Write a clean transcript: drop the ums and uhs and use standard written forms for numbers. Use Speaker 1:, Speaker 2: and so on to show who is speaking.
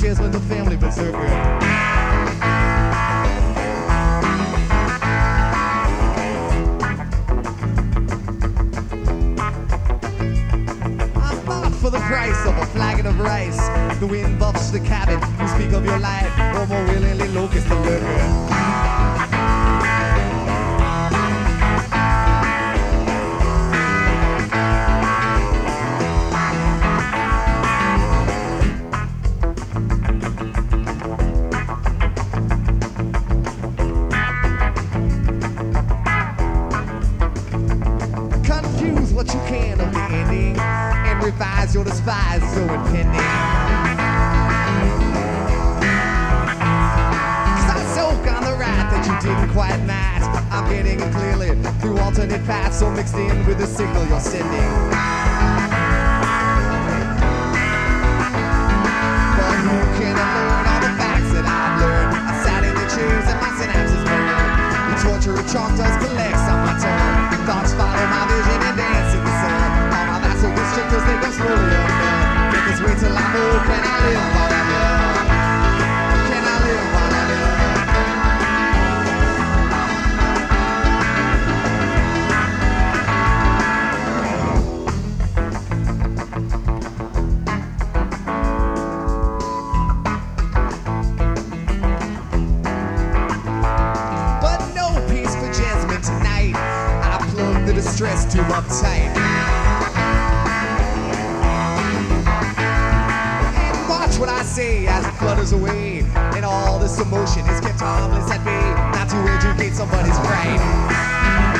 Speaker 1: Jasmine, the family berserker. For the price of a flagon of rice, the wind buffs the cabin. You speak of your life, or more willingly locust the lurker. Confuse what you can of the ending, and revise your despise so impending. Cause I soak on the right that you didn't quite match. I'm getting it clearly through alternate paths, so mixed in with the signal you're sending. But who can learn all the facts that I've learned? I sat in the chairs and my synapses burned. The torture of chalk dust collects on my tongue. Thoughts follow my vision and dance in the sun. All my vassal districtors, they go slowly undone. Make us wait till I know, can I live while I live? Can I live while I live? But no peace for Jasmine tonight. I plugged the distress too uptight. And watch what I say as it flutters away, and all this emotion is kept harmless at bay, not to educate somebody's brain.